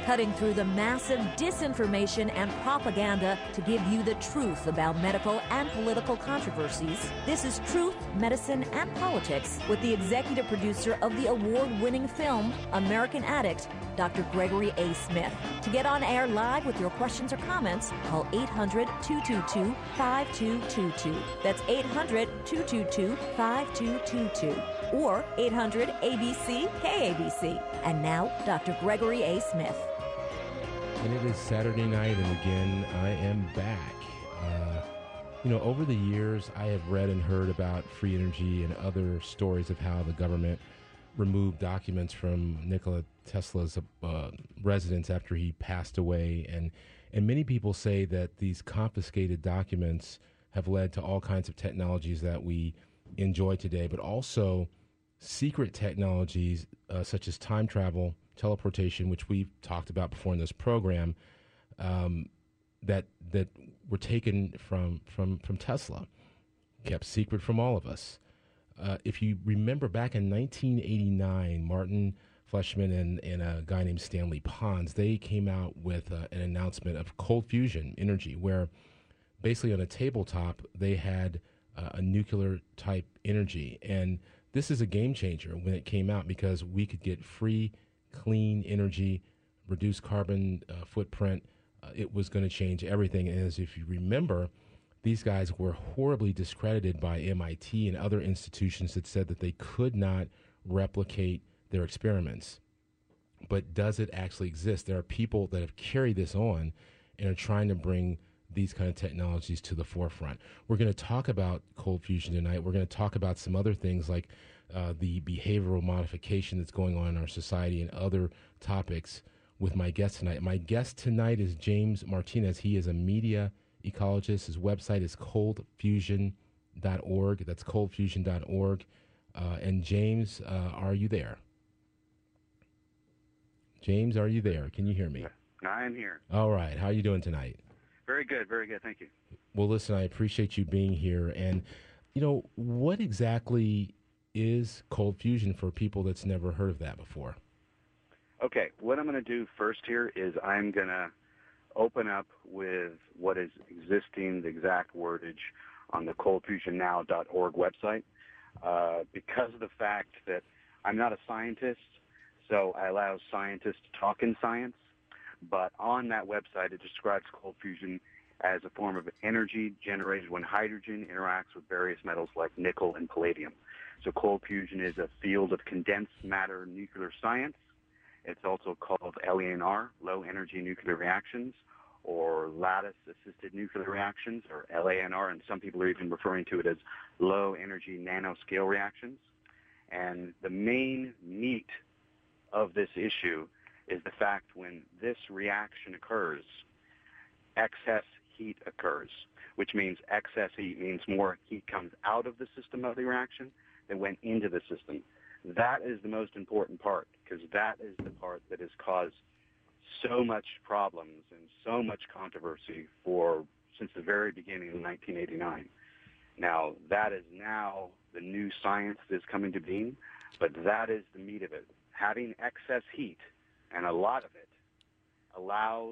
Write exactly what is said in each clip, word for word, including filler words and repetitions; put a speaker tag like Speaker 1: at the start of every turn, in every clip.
Speaker 1: cutting through the massive disinformation and propaganda to give you the truth about medical and political controversies. This is Truth, Medicine, and Politics with the executive producer of the award-winning film American Addict, Doctor Gregory A. Smith. To get on air live with your questions or comments, call eight hundred, two two two, five two two two. That's eight hundred, two two two, five two two two. Or eight hundred A B C K A B C. And now, Doctor Gregory A. Smith.
Speaker 2: And it is Saturday night, and again, I am back. Uh, you know, over the years, I have read and heard about free energy and other stories of how the government removed documents from Nikola Tesla's uh, residence after he passed away. And, and many people say that these confiscated documents have led to all kinds of technologies that we enjoy today, but also secret technologies uh, such as time travel, teleportation, which we've talked about before in this program, um, that that were taken from from from Tesla, kept secret from all of us. Uh, if you remember back in nineteen eighty-nine, Martin Fleischmann and, and a guy named Stanley Pons, they came out with uh, an announcement of cold fusion energy, where basically on a tabletop they had uh, a nuclear type energy. And this is a game changer when it came out, because we could get free, clean energy, reduce carbon uh, footprint. Uh, it was going to change everything. And as if you remember, these guys were horribly discredited by M I T and other institutions that said that they could not replicate their experiments. But does it actually exist? There are people that have carried this on and are trying to bring these kind of technologies to the forefront. We're going to talk about cold fusion tonight. We're going to talk about some other things like uh, the behavioral modification that's going on in our society and other topics with my guest tonight. My guest tonight is James Martinez. He is a media ecologist. His website is cold fusion dot org. That's cold fusion dot org. Uh, and James, uh, are you there? James, are you there? Can you hear me?
Speaker 3: I am here.
Speaker 2: All right. How are you doing tonight?
Speaker 3: Very good, very good. Thank you.
Speaker 2: Well, listen, I appreciate you being here. And, you know, what exactly is cold fusion for people that's never heard of that before?
Speaker 3: Okay, what I'm going to do first here is I'm going to open up with what is existing, the exact wordage on the cold fusion now dot org website. Uh, because of the fact that I'm not a scientist, so I allow scientists to talk in science. But on that website, it describes cold fusion as a form of energy generated when hydrogen interacts with various metals like nickel and palladium. So cold fusion is a field of condensed matter nuclear science. It's also called L E N R, low energy nuclear reactions, or lattice-assisted nuclear reactions, or L A N R, and some people are even referring to it as low energy nanoscale reactions. And the main meat of this issue is the fact when this reaction occurs, excess heat occurs, which means excess heat means more heat comes out of the system of the reaction than went into the system. That is the most important part, because that is the part that has caused so much problems and so much controversy for since the very beginning in nineteen eighty-nine. Now, that is now the new science that is coming to being, but that is the meat of it. Having excess heat, and a lot of it, allows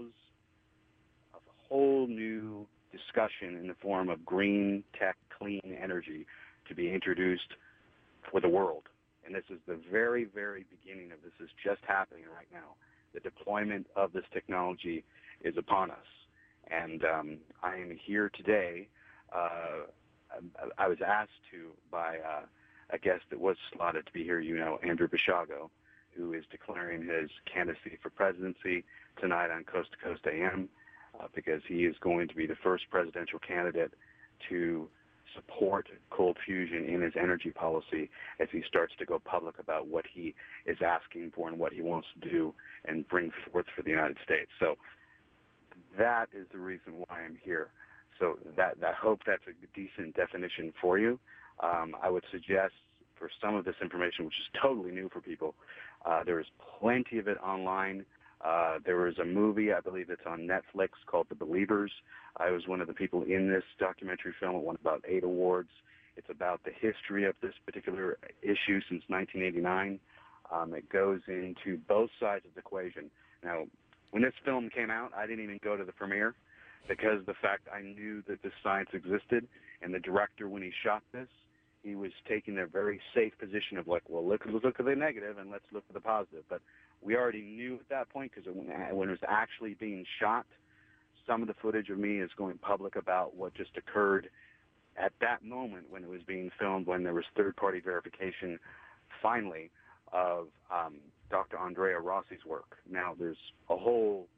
Speaker 3: a whole new discussion in the form of green tech, clean energy to be introduced for the world. And this is the very, very beginning of this. Is just happening right now. The deployment of this technology is upon us. And um, I am here today. Uh, I, I was asked to by uh, a guest that was slotted to be here, you know, Andrew Basiago, who is declaring his candidacy for presidency tonight on Coast to Coast A M, uh, because he is going to be the first presidential candidate to support cold fusion in his energy policy as he starts to go public about what he is asking for and what he wants to do and bring forth for the United States. So that is the reason why I'm here. So that, I hope that's a decent definition for you. Um, I would suggest for some of this information, which is totally new for people, uh, there is plenty of it online. Uh, there was a movie, I believe it's on Netflix, called The Believers. I was one of the people in this documentary film. It won about eight awards. It's about the history of this particular issue since nineteen eighty-nine. Um, it goes into both sides of the equation. Now, When this film came out, I didn't even go to the premiere because the fact I knew that this science existed, and the director, when he shot this, he was taking a very safe position of like, well, look, let's look at the negative and let's look at the positive. But we already knew at that point because when, when it was actually being shot, some of the footage of me is going public about what just occurred at that moment when it was being filmed, when there was third-party verification, finally, of um, Doctor Andrea Rossi's work. Now, there's a whole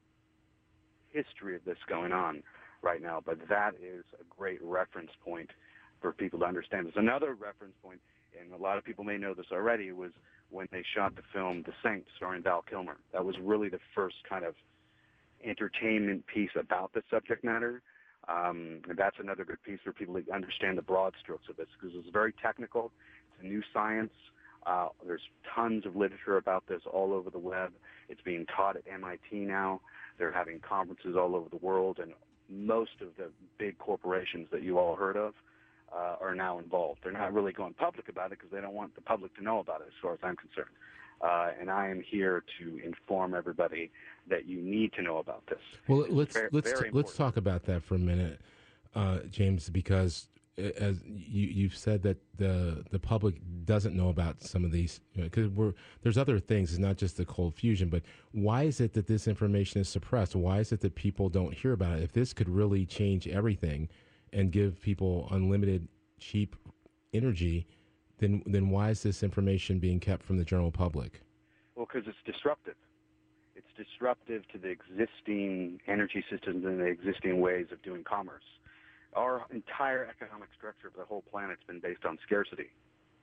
Speaker 3: history of this going on right now, but that is a great reference point for people to understand. There's another reference point, and a lot of people may know this already, was when they shot the film The Saint, starring Val Kilmer. That was really the first kind of entertainment piece about the subject matter. Um, and that's another good piece for people to understand the broad strokes of this, because it's very technical. It's a new science. Uh, there's tons of literature about this all over the web. It's being taught at M I T now. They're having conferences all over the world, and most of the big corporations that you all heard of uh, are now involved. They're not really going public about it because they don't want the public to know about it, as far as I'm concerned. Uh, and I am here to inform everybody that you need to know about this.
Speaker 2: Well, let's
Speaker 3: very,
Speaker 2: let's
Speaker 3: very
Speaker 2: t- let's talk about that for a minute, uh, James, because as you, you've said that the the public doesn't know about some of these, because you know, we're there's other things. It's not just the cold fusion, but why is it that this information is suppressed? Why is it that people don't hear about it? If this could really change everything and give people unlimited cheap energy, then then why is this information being kept from the general public?
Speaker 3: Well, because it's disruptive. It's disruptive to the existing energy systems and the existing ways of doing commerce. Our entire economic structure of the whole planet's been based on scarcity.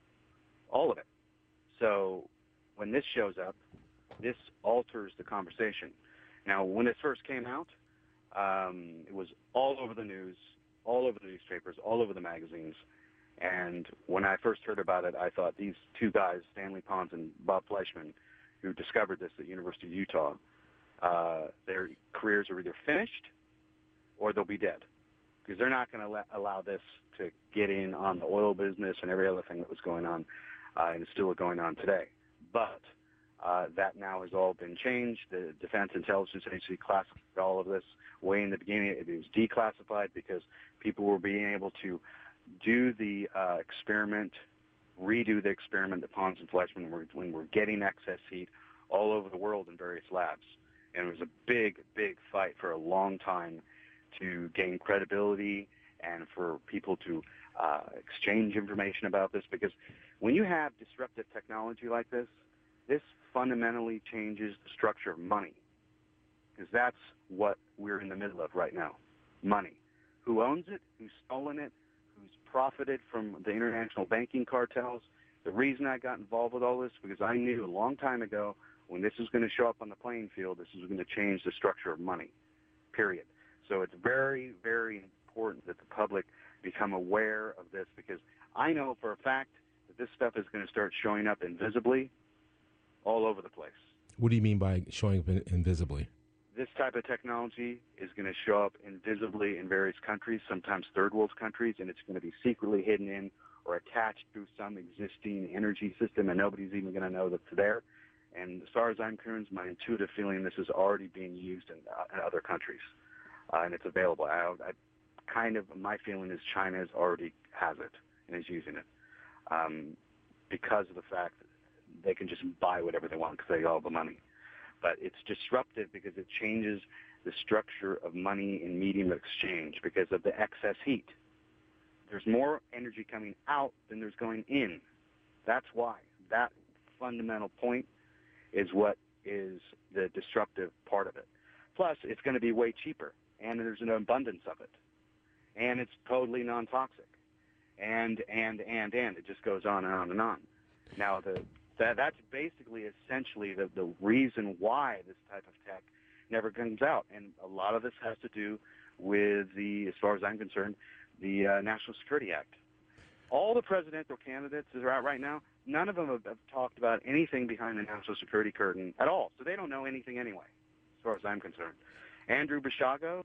Speaker 3: All of it. So when this shows up, this alters the conversation. Now, when it first came out, um, it was all over the news, all over the newspapers, all over the magazines. And when I first heard about it, I thought these two guys, Stanley Pons and Bob Fleischman, who discovered this at University of Utah, uh, their careers are either finished or they'll be dead, because they're not going to allow this to get in on the oil business and every other thing that was going on, uh, and is still going on today. But uh, that now has all been changed. The Defense Intelligence Agency classified all of this way in the beginning. It was declassified because people were being able to do the uh, experiment, redo the experiment that Pons and Fleischman were when we're getting excess heat all over the world in various labs. And it was a big, big fight for a long time to gain credibility and for people to uh, exchange information about this, because when you have disruptive technology like this, this fundamentally changes the structure of money, because that's what we're in the middle of right now, money. Who owns it? Who's stolen it? Who's profited from the international banking cartels? The reason I got involved with all this, because I knew a long time ago when this was going to show up on the playing field, this was going to change the structure of money, period. So it's very, very important that the public become aware of this, because I know for a fact that this stuff is going to start showing up invisibly all over the place.
Speaker 2: What do you mean by showing up in- invisibly?
Speaker 3: This type of technology is going to show up invisibly in various countries, sometimes third world countries, and it's going to be secretly hidden in or attached to some existing energy system, and nobody's even going to know that it's there. And as far as I'm concerned, my intuitive feeling, this is already being used in, uh, in other countries, uh, and it's available. I, I kind of, my feeling is China has already has it and is using it um, because of the fact that they can just buy whatever they want because they got all the money. But it's disruptive because it changes the structure of money and medium of exchange because of the excess heat. There's more energy coming out than there's going in. That's why. That fundamental point is what is the disruptive part of it. Plus, it's going to be way cheaper, and there's an abundance of it. And it's totally non-toxic. And, and, and, and. It just goes on and on and on. Now, the That, that's basically essentially the, the reason why this type of tech never comes out. And a lot of this has to do with the, as far as I'm concerned, the uh, National Security Act. All the presidential candidates that are out right now, none of them have, have talked about anything behind the national security curtain at all. So they don't know anything anyway, as far as I'm concerned. Andrew Basiago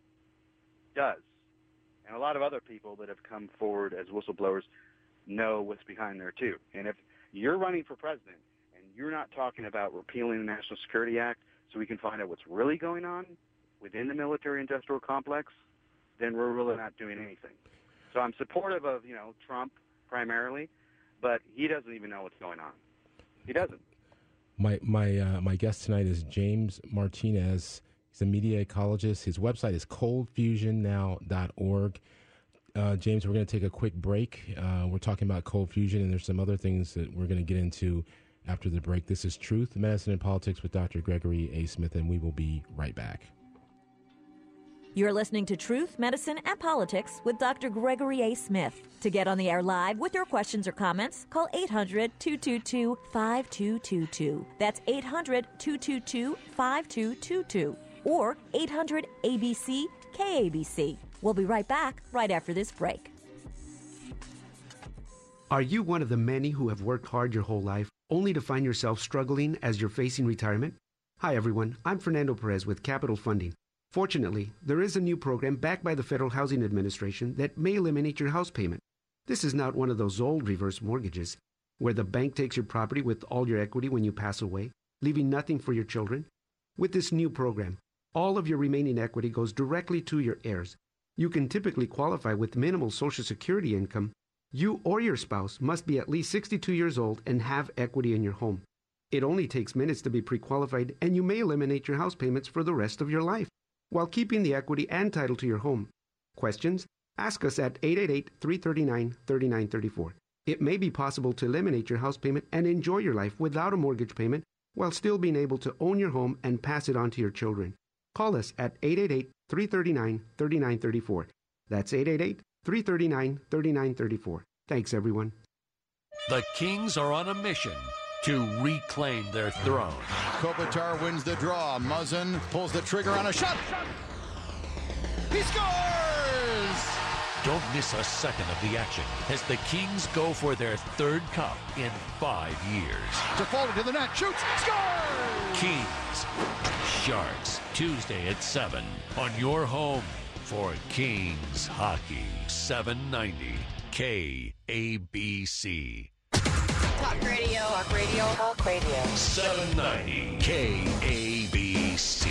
Speaker 3: does. And a lot of other people that have come forward as whistleblowers know what's behind there too. And if you're running for president and you're not talking about repealing the National Security Act so we can find out what's really going on within the military-industrial complex, then we're really not doing anything. So I'm supportive of, you know, Trump primarily, but he doesn't even know what's going on. He doesn't.
Speaker 2: My my uh, my guest tonight is James Martinez. He's a media ecologist. His website is cold fusion now dot org. Uh, James, we're going to take a quick break. Uh, we're talking about cold fusion, and there's some other things that we're going to get into after the break. This is Truth, Medicine, and Politics with Doctor Gregory A. Smith, and we will be right back.
Speaker 1: You're listening to Truth, Medicine, and Politics with Doctor Gregory A. Smith. To get on the air live with your questions or comments, call eight hundred, two two two, five two two two. That's eight hundred, two two two, five two two two. Or eight hundred A B C K A B C. We'll be right back right after this break.
Speaker 4: Are you one of the many who have worked hard your whole life, only to find yourself struggling as you're facing retirement? Hi, everyone. I'm Fernando Perez with Capital Funding. Fortunately, there is a new program backed by the Federal Housing Administration that may eliminate your house payment. This is not one of those old reverse mortgages, where the bank takes your property with all your equity when you pass away, leaving nothing for your children. With this new program, all of your remaining equity goes directly to your heirs. You can typically qualify with minimal Social Security income. You or your spouse must be at least sixty-two years old and have equity in your home. It only takes minutes to be pre-qualified, and you may eliminate your house payments for the rest of your life, while keeping the equity and title to your home. Questions? Ask us at eight eight eight, three three nine, three nine three four. It may be possible to eliminate your house payment and enjoy your life without a mortgage payment while still being able to own your home and pass it on to your children. Call us at eight eight eight, three three nine, three nine three four. That's eight eight eight, three three nine, three nine three four. Thanks, everyone.
Speaker 5: The Kings are on a mission to reclaim their throne.
Speaker 6: Kopitar wins the draw. Muzzin pulls the trigger on a shot. He scores!
Speaker 5: Don't miss a second of the action as the Kings go for their third cup in five years.
Speaker 6: Defaulted to the net, shoots, scores!
Speaker 5: Kings, Sharks, Tuesday at seven on your home for Kings Hockey, seven ninety K A B C.
Speaker 7: Talk radio, talk radio, talk radio.
Speaker 5: seven ninety K A B C.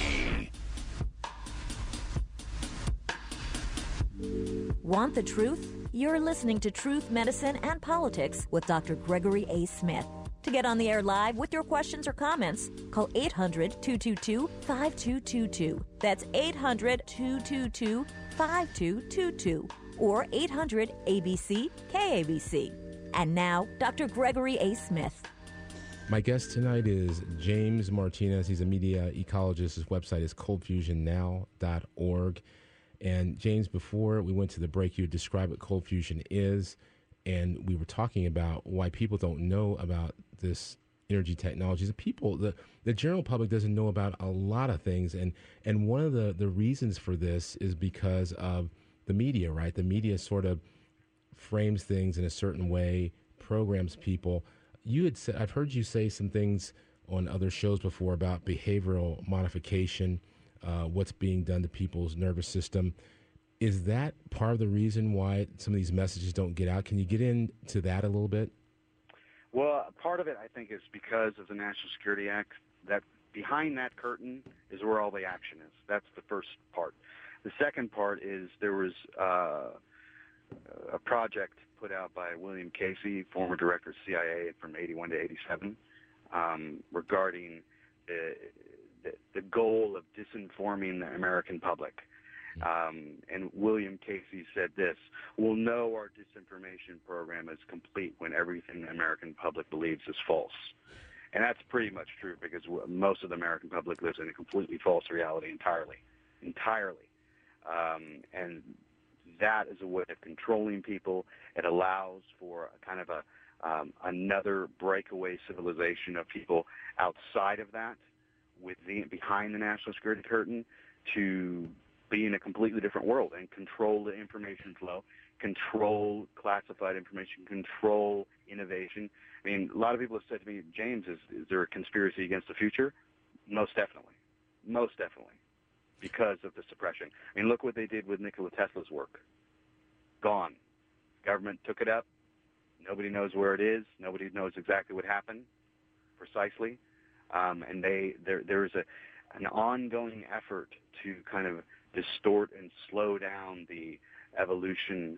Speaker 1: Want the truth? You're listening to Truth, Medicine, and Politics with Doctor Gregory A. Smith. To get on the air live with your questions or comments, call eight hundred, two two two, five two two two. That's eight hundred, two two two, five two two two. Or eight hundred A B C K A B C. And now, Doctor Gregory A. Smith.
Speaker 2: My guest tonight is James Martinez. He's a media ecologist. His website is cold fusion now dot org. And James, before we went to the break, you described what cold fusion is, and we were talking about why people don't know about this energy technologies. The people, the, the general public doesn't know about a lot of things, and, and one of the, the reasons for this is because of the media, right? The media sort of frames things in a certain way, programs people. You had said, I've heard you say some things on other shows before about behavioral modification, uh, what's being done to people's nervous system. Is that part of the reason why some of these messages don't get out? Can you get into that a little bit?
Speaker 3: Well, part of it, I think, is because of the National Security Act. That behind that curtain is where all the action is. That's the first part. The second part is there was uh, a project put out by William Casey, former director of C I A from eighty-one to eighty-seven, um, regarding the, the, the goal of disinforming the American public. Um, and William Casey said this: "We'll know our disinformation program is complete when everything the American public believes is false." And that's pretty much true, because most of the American public lives in a completely false reality entirely, entirely. Um, and that is a way of controlling people. It allows for a kind of a um, another breakaway civilization of people outside of that, with the, behind the national security curtain, to be in a completely different world and control the information flow, control classified information, control innovation. I mean, a lot of people have said to me, James, is, is there a conspiracy against the future? Most definitely. Most definitely. Because of the suppression. I mean, look what they did with Nikola Tesla's work. Gone. Government took it up. Nobody knows where it is. Nobody knows exactly what happened precisely. Um, and they there there is a an ongoing effort to kind of distort and slow down the evolution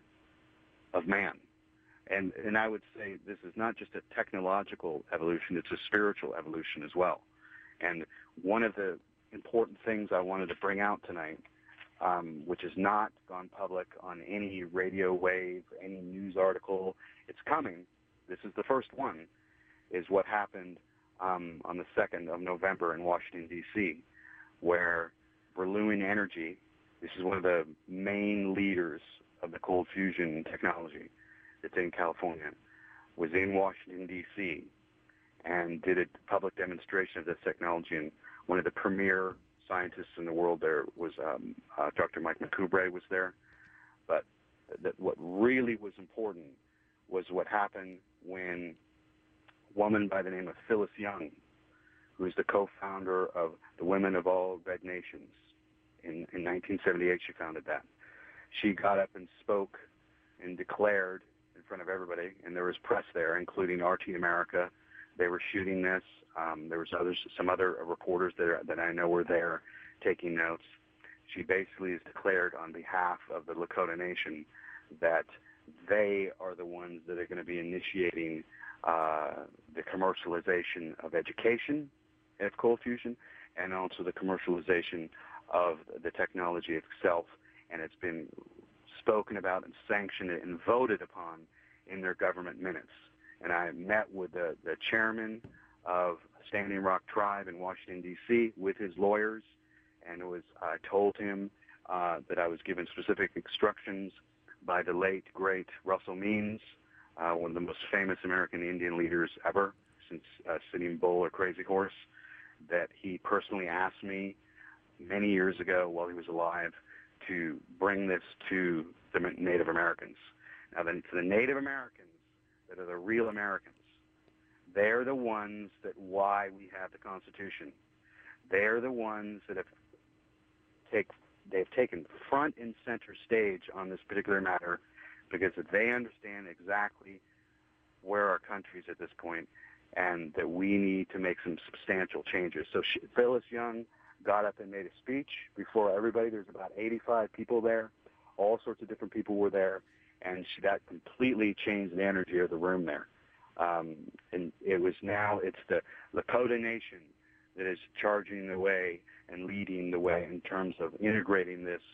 Speaker 3: of man. And and I would say this is not just a technological evolution, it's a spiritual evolution as well. And one of the important things I wanted to bring out tonight, um, which has not gone public on any radio wave, any news article, it's coming. This is the first one, is what happened um, on the second of November in Washington, D C, where Berlin Energy, this is one of the main leaders of the cold fusion technology that's in California, was in Washington, D C, and did a public demonstration of this technology. And one of the premier scientists in the world there was um, uh, Doctor Mike McCubre was there. But th- what really was important was what happened when a woman by the name of Phyllis Young, who is the co-founder of the Women of All Red Nations, in, in nineteen seventy-eight she founded that. She got up and spoke and declared in front of everybody, and there was press there, including R T America. They were shooting this. Um, there was others, some other reporters that, are, that I know were there taking notes. She basically has declared on behalf of the Lakota Nation that they are the ones that are going to be initiating uh, the commercialization of education of cold fusion, and also the commercialization of the technology itself. And it's been spoken about and sanctioned and voted upon in their government minutes. And I met with the, the chairman of Standing Rock Tribe in Washington, D C, with his lawyers, and it was I told him uh, that I was given specific instructions by the late, great Russell Means, uh, one of the most famous American Indian leaders ever since uh, Sitting Bull or Crazy Horse, that he personally asked me many years ago while he was alive to bring this to the Native Americans. Now, then, to the Native Americans that are the real Americans, they're the ones that why we have the Constitution. They're the ones that have take they've taken front and center stage on this particular matter because they understand exactly where our country is at this point, and that we need to make some substantial changes. So she, Phyllis Young got up and made a speech before everybody. There's about eighty-five people there. All sorts of different people were there, and she, that completely changed the energy of the room there. Um, and it was now, it's the Lakota Nation that is charging the way and leading the way in terms of integrating this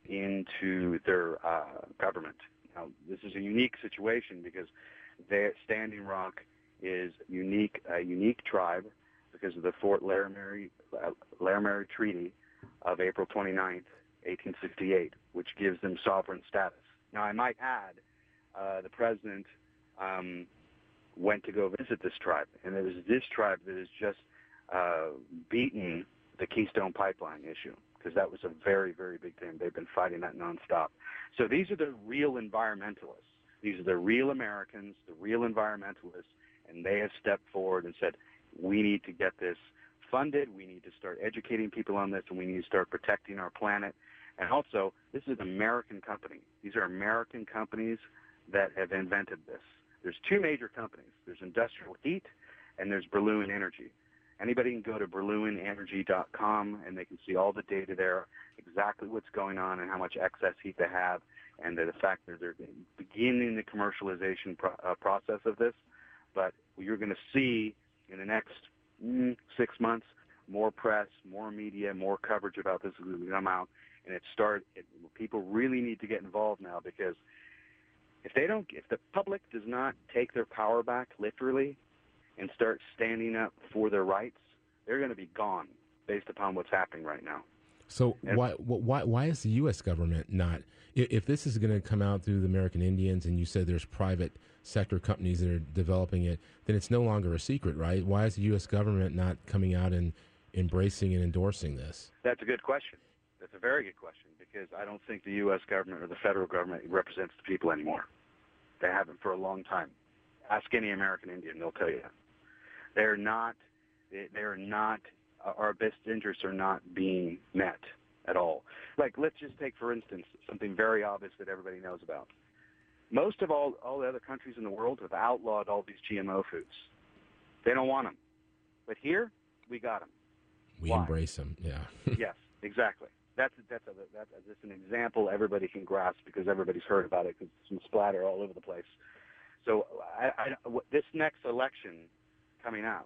Speaker 3: into their uh, government. Now, this is a unique situation because Standing Rock is unique, a unique tribe because of the Fort Laramie, uh, Laramie Treaty of April twenty-ninth, eighteen sixty-eight, which gives them sovereign status. Now, I might add, uh, the president um, went to go visit this tribe, and it was this tribe that has just uh, beaten the Keystone Pipeline issue, because that was a very, very big thing. They've been fighting that nonstop. So these are the real environmentalists. These are the real Americans, the real environmentalists, and they have stepped forward and said, we need to get this funded, we need to start educating people on this, and we need to start protecting our planet. And also, this is an American company. These are American companies that have invented this. There's two major companies. There's Industrial Heat, and there's Berlin Energy. Anybody can go to berlin energy dot com, and they can see all the data there, exactly what's going on and how much excess heat they have, and the fact that they're beginning the commercialization pro- uh, process of this. But you're going to see in the next mm, six months more press, more media, more coverage about this is going to come out, and it start. It, people really need to get involved now, because if they don't, if the public does not take their power back literally and start standing up for their rights, they're going to be gone based upon what's happening right now.
Speaker 2: So and why why why is the U S government not? If this is going to come out through the American Indians, and you said there's private sector companies that are developing it, then it's no longer a secret, right? Why is the U S government not coming out and embracing and endorsing this?
Speaker 3: That's a good question. That's a very good question, because I don't think the U S government or the federal government represents the people anymore. They haven't for a long time. Ask any American Indian, they'll tell you that. They're not, they're not, our best interests are not being met at all. Like, let's just take, for instance, something very obvious that everybody knows about. Most of all, all the other countries in the world have outlawed all these G M O foods. They don't want them. But here, we got them.
Speaker 2: We
Speaker 3: Why?
Speaker 2: embrace them, yeah.
Speaker 3: Yes, exactly. That's that's a, that's a, just an example everybody can grasp because everybody's heard about it because it's been splatter all over the place. So I, I, this next election coming up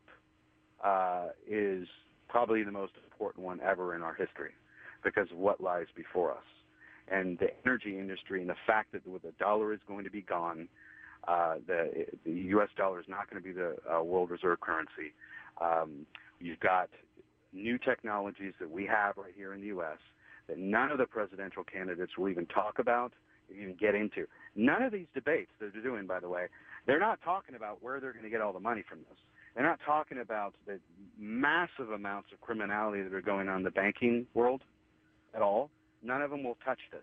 Speaker 3: uh, is probably the most important one ever in our history because of what lies before us. And the energy industry and the fact that the dollar is going to be gone, uh, the, the U S dollar is not going to be the uh, world reserve currency. Um, you've got new technologies that we have right here in the U S that none of the presidential candidates will even talk about, even get into. None of these debates that they're doing, by the way, they're not talking about where they're going to get all the money from this. They're not talking about the massive amounts of criminality that are going on in the banking world at all. None of them will touch this.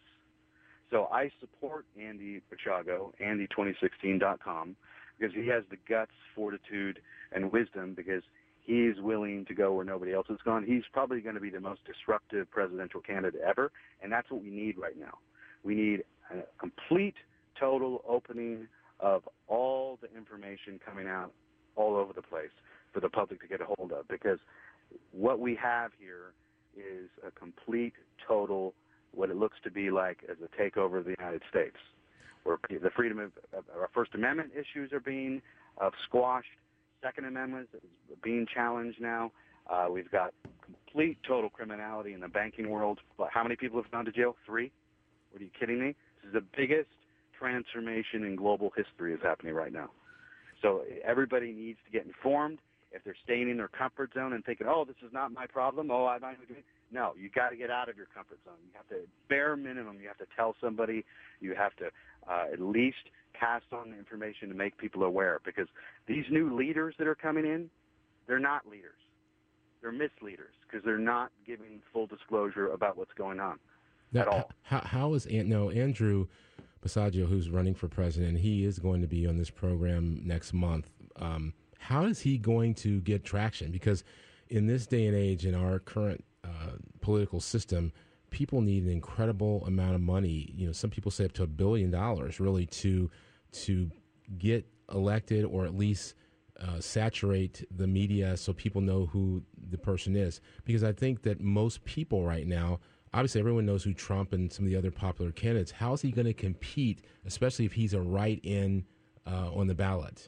Speaker 3: So I support Andy Basiago, Andy twenty sixteen dot com, because he has the guts, fortitude, and wisdom because he's willing to go where nobody else has gone. He's probably going to be the most disruptive presidential candidate ever, and that's what we need right now. We need a complete, total opening of all the information coming out all over the place for the public to get a hold of because what we have here is a complete, total, what it looks to be like as a takeover of the United States, where the freedom of, of our First Amendment issues are being uh, squashed, Second Amendment is being challenged now. Uh, we've got complete, total criminality in the banking world. How many people have gone to jail? Three? What are you kidding me? This is the biggest transformation in global history is happening right now. So everybody needs to get informed. If they're staying in their comfort zone and thinking, oh, this is not my problem, oh, I'm not doing it. No, you got to get out of your comfort zone. You have to, bare minimum, you have to tell somebody. You have to uh, at least pass on the information to make people aware because these new leaders that are coming in, they're not leaders. They're misleaders because they're not giving full disclosure about what's going on
Speaker 2: now,
Speaker 3: at all.
Speaker 2: How, how is no, Andrew Basiago, who's running for president, he is going to be on this program next month. Um, how is he going to get traction? Because in this day and age, in our current uh, political system, people need an incredible amount of money. You know, some people say up to a billion dollars, really, to to get elected or at least uh, saturate the media so people know who the person is. Because I think that most people right now, obviously everyone knows who Trump and some of the other popular candidates. How is he going to compete, especially if he's a write-in uh, on the ballot?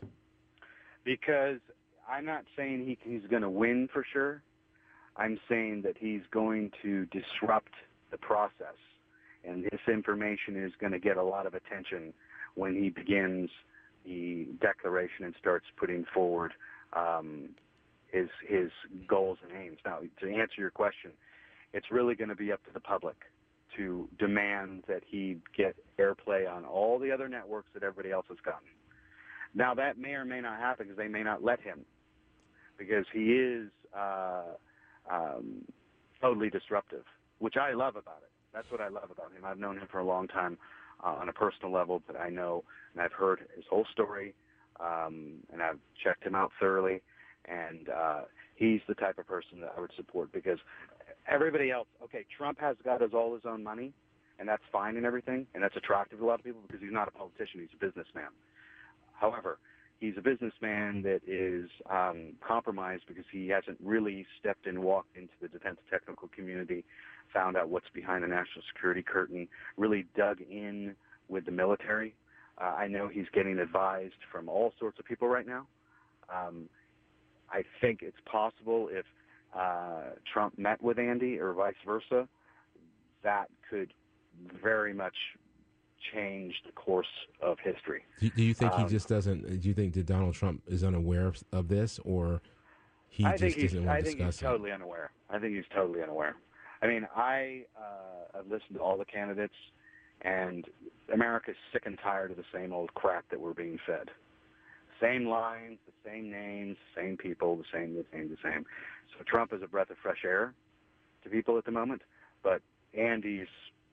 Speaker 3: Because I'm not saying he, he's going to win for sure. I'm saying that he's going to disrupt the process, and this information is going to get a lot of attention when he begins the declaration and starts putting forward um, his his goals and aims. Now, to answer your question, it's really going to be up to the public to demand that he get airplay on all the other networks that everybody else has gotten. Now, that may or may not happen because they may not let him because he is uh, um, totally disruptive, which I love about it. That's what I love about him. I've known him for a long time uh, on a personal level, but I know and I've heard his whole story, um, and I've checked him out thoroughly, and uh, he's the type of person that I would support because everybody else, okay, Trump has got his, all his own money, and that's fine and everything, and that's attractive to a lot of people because he's not a politician, he's a businessman. However, he's a businessman that is um, compromised because he hasn't really stepped and walked into the defense technical community, found out what's behind the national security curtain, really dug in with the military. Uh, I know he's getting advised from all sorts of people right now. Um, I think it's possible if uh, Trump met with Andy or vice versa, that could very much change the course of history.
Speaker 2: Do, do you think
Speaker 3: um,
Speaker 2: he just doesn't? Do you think that Donald Trump is unaware of, of this, or he
Speaker 3: I
Speaker 2: just
Speaker 3: think
Speaker 2: doesn't
Speaker 3: he's,
Speaker 2: want
Speaker 3: I
Speaker 2: to
Speaker 3: think
Speaker 2: discuss
Speaker 3: he's
Speaker 2: it?
Speaker 3: totally unaware. I think he's totally unaware. I mean, I uh, have listened to all the candidates, and America's sick and tired of the same old crap that we're being fed. Same lines, the same names, same people, the same, the same, the same. So Trump is a breath of fresh air to people at the moment, but Andy's,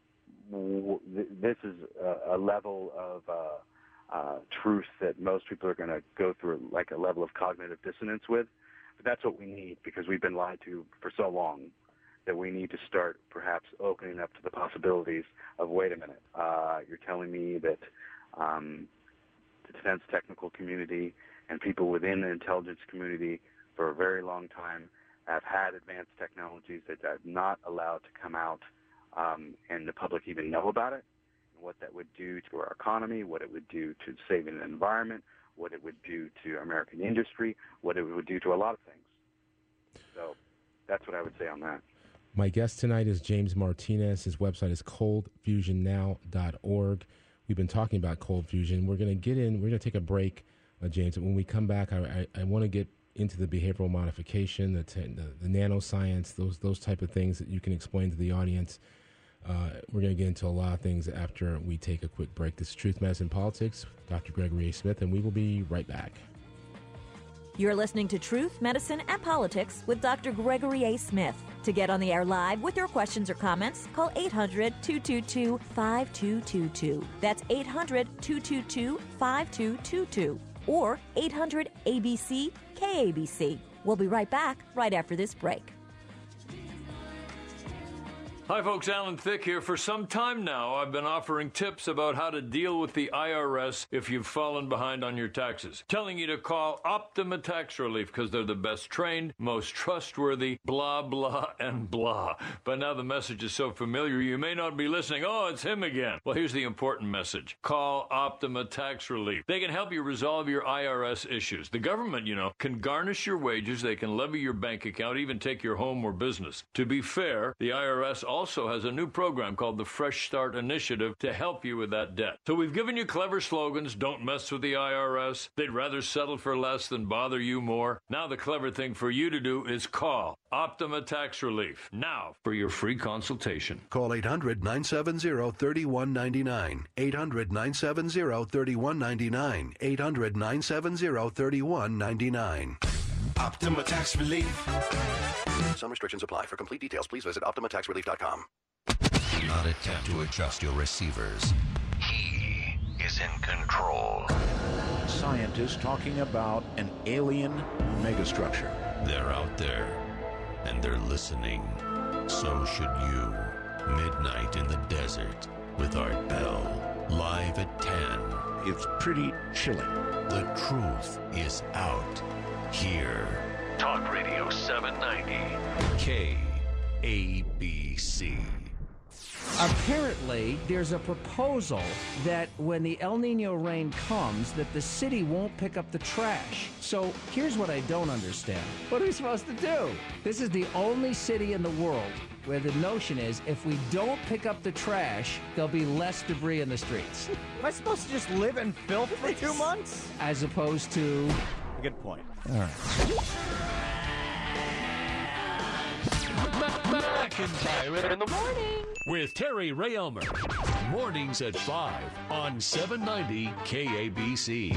Speaker 3: this is a, a level of uh, uh, truth that most people are going to go through, like a level of cognitive dissonance with. But that's what we need because we've been lied to for so long that we need to start perhaps opening up to the possibilities of, wait a minute, uh, you're telling me that um, the defense technical community and people within the intelligence community for a very long time have had advanced technologies that are not allowed to come out um, and the public even know about it, and what that would do to our economy, what it would do to saving the environment, what it would do to American industry, what it would do to a lot of things. So that's what I would say on that.
Speaker 2: My guest tonight is James Martinez. His website is cold fusion now dot org. We've been talking about cold fusion. We're going to get in, we're going to take a break, uh, James. When we come back, I, I, I want to get into the behavioral modification, the, te- the, the nanoscience, those those type of things that you can explain to the audience. Uh, we're going to get into a lot of things after we take a quick break. This is Truth, Medicine, Politics, Doctor Gregory A. Smith, and we will be right back.
Speaker 1: You're listening to Truth, Medicine, and Politics with Doctor Gregory A. Smith. To get on the air live with your questions or comments, call eight hundred, two two two, five two two two. That's eight hundred, two two two, five two two two. Or eight hundred A B C K A B C. We'll be right back right after this break.
Speaker 8: Hi folks, Alan Thicke here. For some time now, I've been offering tips about how to deal with the I R S if you've fallen behind on your taxes. Telling you to call Optima Tax Relief because they're the best trained, most trustworthy, blah, blah, and blah. But now the message is so familiar, you may not be listening. Oh, it's him again. Well, here's the important message. Call Optima Tax Relief. They can help you resolve your I R S issues. The government, you know, can garnish your wages. They can levy your bank account, even take your home or business. To be fair, the I R S also has a new program called the Fresh Start Initiative to help you with that debt. So we've given you clever slogans. Don't mess with the I R S. They'd rather settle for less than bother you more. Now the clever thing for you to do is call Optima Tax Relief now for your free consultation.
Speaker 9: Call eight hundred, nine seven zero, three one nine nine. eight hundred, nine seven zero, three one nine nine. eight hundred, nine seven zero, three one nine nine.
Speaker 10: Optima Tax Relief.
Speaker 9: Some restrictions apply. For complete details, please visit optima tax relief dot com.
Speaker 5: Do not attempt to adjust your receivers. He is in control.
Speaker 11: Scientists talking about an alien megastructure.
Speaker 5: They're out there, and they're listening. So should you. Midnight in the Desert with Art Bell. Live at ten.
Speaker 11: It's pretty chilling.
Speaker 5: The truth is out here. Talk Radio seven ninety. K A B C.
Speaker 12: Apparently, there's a proposal that when the El Nino rain comes, that the city won't pick up the trash. So here's what I don't understand. What are we supposed to do? This is the only city in the world where the notion is if we don't pick up the trash, there'll be less debris in the streets.
Speaker 13: Am I supposed to just live in filth for two months?
Speaker 12: As opposed to...
Speaker 13: Good point.
Speaker 12: All right.
Speaker 5: McIntyre in the morning with Terry Ray Elmer. Mornings at five on seven ninety K A B C.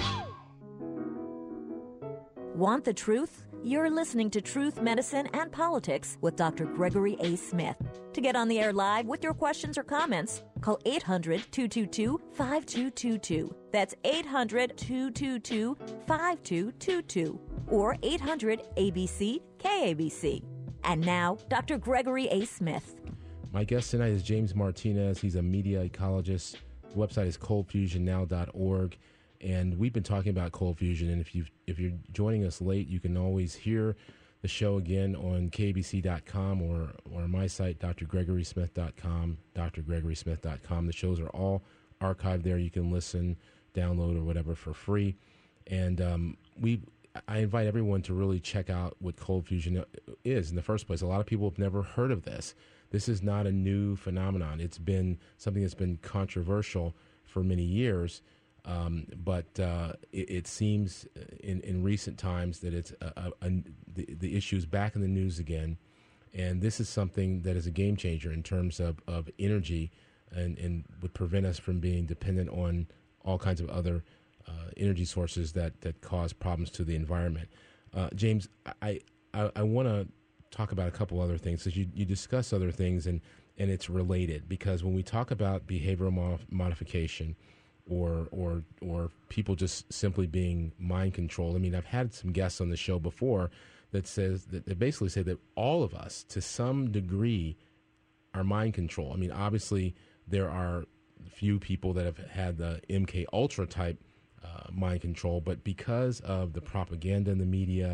Speaker 1: Want the truth? You're listening to Truth, Medicine, and Politics with Doctor Gregory A. Smith. To get on the air live with your questions or comments, call eight hundred, two two two, five two two two. That's eight hundred, two two two, five two two two. Or eight hundred A B C K A B C. And now, Doctor Gregory A. Smith.
Speaker 2: My guest tonight is James Martinez. He's a media ecologist. The website is cold fusion now dot org. And we've been talking about cold fusion. And if you if you're joining us late, you can always hear the show again on K B C dot com or, or my site, D R Gregory Smith dot com, D R Gregory Smith dot com. The shows are all archived there. You can listen, download, or whatever for free. And um, we I invite everyone to really check out what cold fusion is in the first place. A lot of people have never heard of this. This is not a new phenomenon. It's been something that's been controversial for many years. Um, but uh, it, it seems in, in recent times that it's a, a, a, the, the issue is back in the news again. And this is something that is a game changer in terms of, of energy and, and would prevent us from being dependent on all kinds of other uh, energy sources that, that cause problems to the environment. Uh, James, I, I, I want to talk about a couple other things because you, you discuss other things and, and it's related because when we talk about behavioral mod- modification, or or or people just simply being mind controlled. I mean, I've had some guests on the show before that says that they basically say that all of us, to some degree, are mind controlled. I mean, obviously there are few people that have had the M K Ultra type uh, mind control, but because of the propaganda in the media,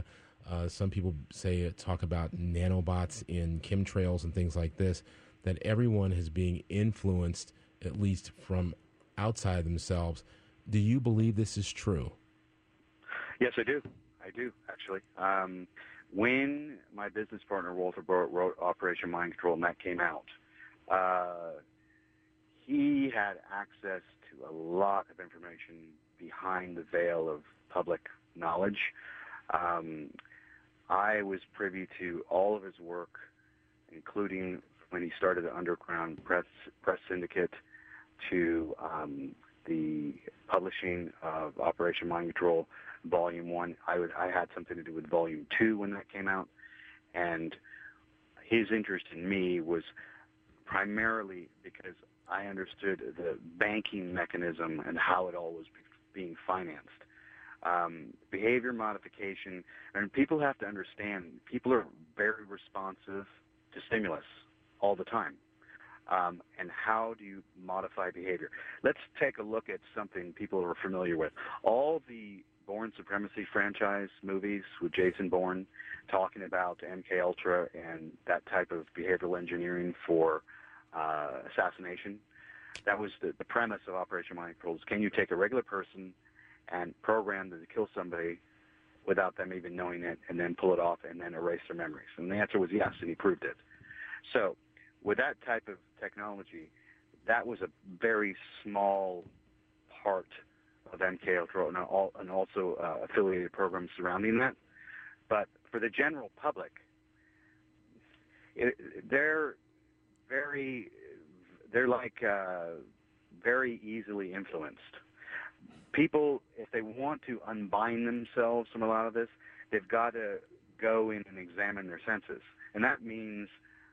Speaker 2: Uh, some people say talk about nanobots in chemtrails and things like this, that everyone is being influenced, at least from outside themselves. Do you believe this is true?
Speaker 3: Yes, I do. I do, actually. Um, when my business partner, Walter Burt, wrote Operation Mind Control, and that came out, uh, he had access to a lot of information behind the veil of public knowledge. Um, I was privy to all of his work, including when he started the Underground Press, Press Syndicate, to um, the publishing of Operation Mind Control Volume One. I would I had something to do with Volume Two when that came out, and his interest in me was primarily because I understood the banking mechanism and how it all was being financed. Um, behavior modification, and people have to understand, people are very responsive to stimulus all the time. Um, and how do you modify behavior? Let's take a look at something people are familiar with. All the Bourne Supremacy franchise movies with Jason Bourne talking about M K Ultra and that type of behavioral engineering for uh, assassination, that was the, the premise of Operation Mind Control. Can you take a regular person and program them to kill somebody without them even knowing it, and then pull it off and then erase their memories? And the answer was yes, and he proved it. So with that type of technology, that was a very small part of M K Ultra and, all, and also uh, affiliated programs surrounding that. But for the general public, it, they're very, they're like uh, very easily influenced. People, if they want to unbind themselves from a lot of this, they've got to go in and examine their senses. And that means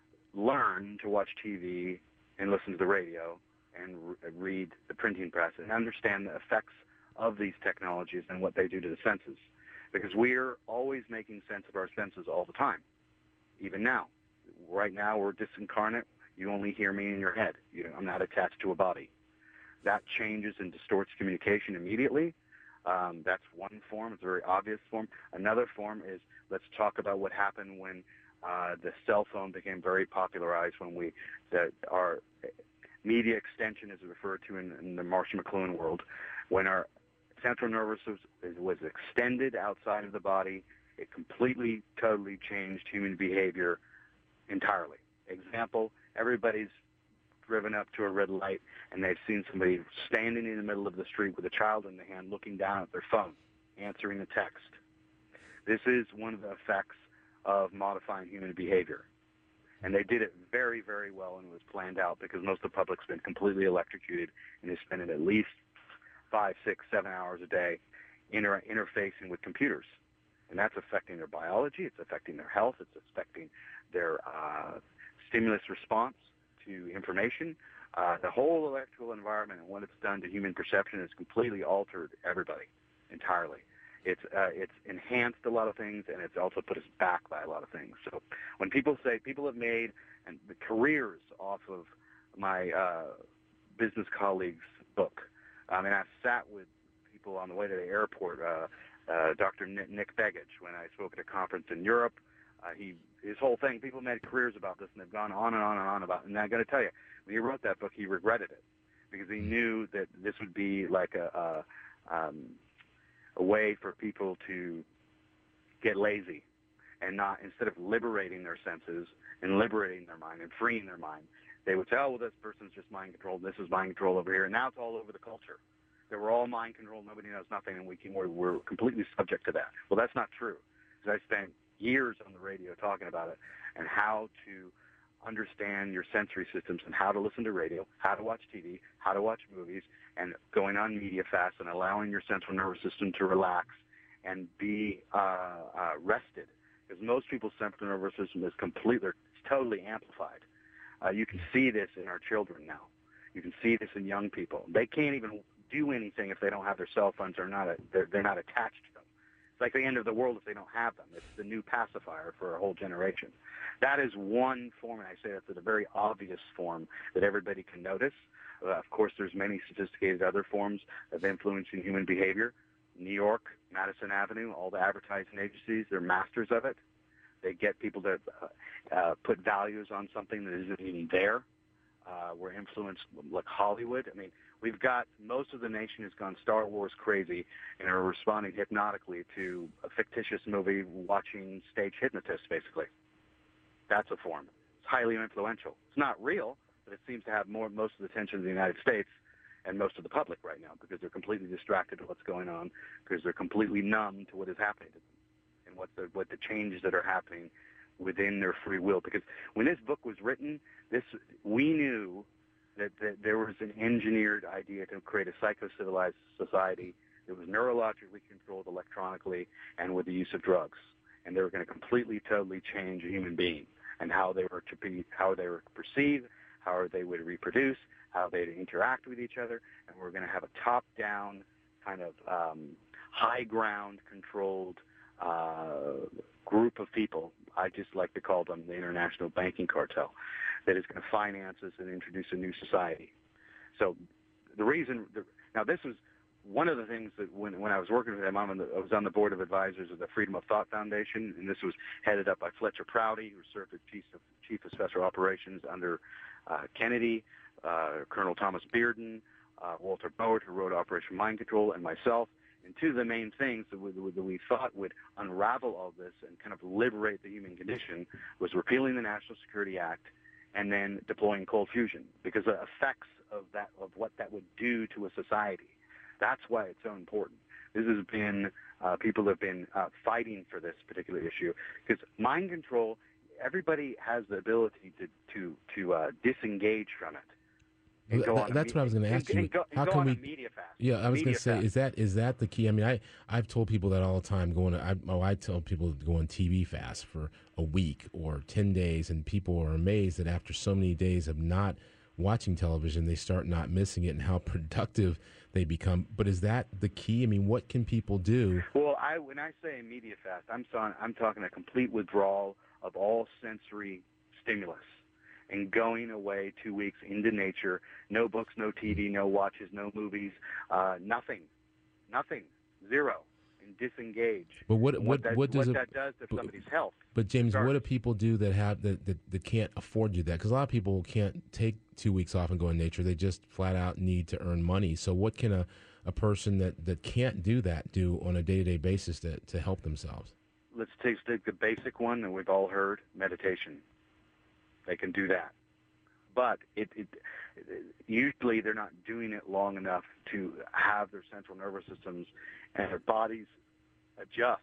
Speaker 3: learn to watch T V and listen to the radio and re- read the printing press and understand the effects of these technologies and what they do to the senses. Because we're always making sense of our senses all the time, even now. Right now we're disincarnate. You only hear me in your head. You know, I'm not attached to a body. That changes and distorts communication immediately. Um, that's one form. It's a very obvious form. Another form is, let's talk about what happened when uh, the cell phone became very popularized, when we, that our media extension is referred to in, in the Marshall McLuhan world, when our central nervous was, was extended outside of the body. It completely, totally changed human behavior entirely. Example, everybody's driven up to a red light and they've seen somebody standing in the middle of the street with a child in their hand looking down at their phone, answering a text. This is one of the effects of modifying human behavior. And they did it very, very well, and it was planned out because most of the public's been completely electrocuted and they spend at least five, six, seven hours a day inter- interfacing with computers. And that's affecting their biology, it's affecting their health, it's affecting their uh, stimulus response to information. Uh, the whole electrical environment and what it's done to human perception has completely altered everybody entirely. It's uh, it's enhanced a lot of things, and it's also put us back by a lot of things. So when people say, people have made and the careers off of my uh, business colleagues' book. I mean, I've sat with people on the way to the airport, uh, uh, Doctor Nick Begich, when I spoke at a conference in Europe. Uh, he his whole thing, people made careers about this, and they've gone on and on and on about it. And I got to tell you, when he wrote that book, he regretted it because he knew that this would be like a, a, um, a way for people to get lazy and not, instead of liberating their senses and liberating their mind and freeing their mind, they would say, oh, well, this person's just mind controlled. This is mind control over here. And now it's all over the culture. They were all mind controlled. Nobody knows nothing, and we can, we're, we're completely subject to that. Well, that's not true. Because I spent years on the radio talking about it and how to understand your sensory systems and how to listen to radio, how to watch T V, how to watch movies, and going on media fast and allowing your central nervous system to relax and be uh, uh, rested. Because most people's central nervous system is completely, it's totally amplified. Uh, you can see this in our children now. You can see this in young people. They can't even do anything if they don't have their cell phones or not. A, they're, they're not attached to them. It's like the end of the world if they don't have them. It's the new pacifier for a whole generation. That is one form, and I say that's a very obvious form that everybody can notice. Uh, of course, there's many sophisticated other forms of influencing human behavior. New York, Madison Avenue, all the advertising agencies, they're masters of it. They get people to uh, uh, put values on something that isn't even there. Uh, we're influenced like Hollywood. I mean, we've got most of the nation has gone Star Wars crazy and are responding hypnotically to a fictitious movie, watching stage hypnotists, basically. That's a form. It's highly influential. It's not real, but it seems to have more most of the attention in the United States and most of the public right now because they're completely distracted to what's going on, because they're completely numb to what is happening to them and what the what the changes that are happening within their free will. Because when this book was written, this we knew that, that there was an engineered idea to create a psycho-civilized society that was neurologically controlled electronically and with the use of drugs. And they were going to completely, totally change a human being and how they were to be, how they were perceived, how they would reproduce, how they'd interact with each other. And we're going to have a top-down kind of um, high-ground controlled uh, group of people. I just like to call them the international banking cartel that is going to finance us and introduce a new society. So the reason, the, now this was one of the things that when, when I was working with them, I'm on the, I was on the board of advisors of the Freedom of Thought Foundation, and this was headed up by Fletcher Prouty, who served as chief of, chief of special operations under uh, Kennedy, uh, Colonel Thomas Bearden, uh, Walter Bowert, who wrote Operation Mind Control, and myself. And two of the main things that we, that we thought would unravel all this and kind of liberate the human condition was repealing the National Security Act and then deploying cold fusion, because the effects of that of what that would do to a society. That's why it's so important. This has been uh, people have been uh, fighting for this particular issue because mind control. Everybody has the ability to to to uh, disengage from it.
Speaker 2: Th- that's what I was going to ask you.
Speaker 3: Go,
Speaker 2: How can we? Yeah, I was going to say,
Speaker 3: fast.
Speaker 2: is that is that the key? I mean, I I've told people that all the time. Going, to, I, oh, I tell people to go on T V fast for a week or ten days, and people are amazed that after so many days of not watching television, they start not missing it and how productive they become. But is that the key? I mean, what can people do?
Speaker 3: Well, I when I say media fast, I'm talking I'm talking a complete withdrawal of all sensory stimulus. And going away two weeks into nature, no books, no T V, no watches, no movies, uh, nothing, nothing, zero, and disengage.
Speaker 2: But what
Speaker 3: and
Speaker 2: what
Speaker 3: what, that,
Speaker 2: what does
Speaker 3: what
Speaker 2: it,
Speaker 3: that does to
Speaker 2: but,
Speaker 3: somebody's health?
Speaker 2: But James,
Speaker 3: starts.
Speaker 2: what do people do that have that, that that can't afford to do that? Because a lot of people can't take two weeks off and go in nature. They just flat out need to earn money. So what can a, a person that, that can't do that do on a day to day basis to to help themselves?
Speaker 3: Let's take, take the basic one that we've all heard: meditation. They can do that. But it, it, usually they're not doing it long enough to have their central nervous systems and their bodies adjust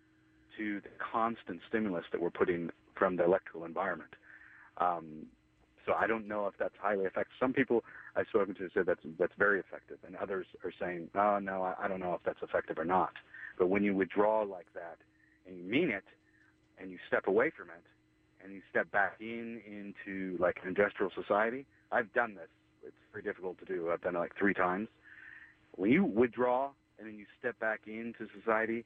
Speaker 3: to the constant stimulus that we're putting from the electrical environment. Um, so I don't know if that's highly effective. Some people I've spoken to said that's that's very effective, and others are saying, oh, no, I, I don't know if that's effective or not. But when you withdraw like that and you mean it and you step away from it, and you step back in into like an industrial society. I've done this. It's very difficult to do. I've done it like three times. When you withdraw and then you step back into society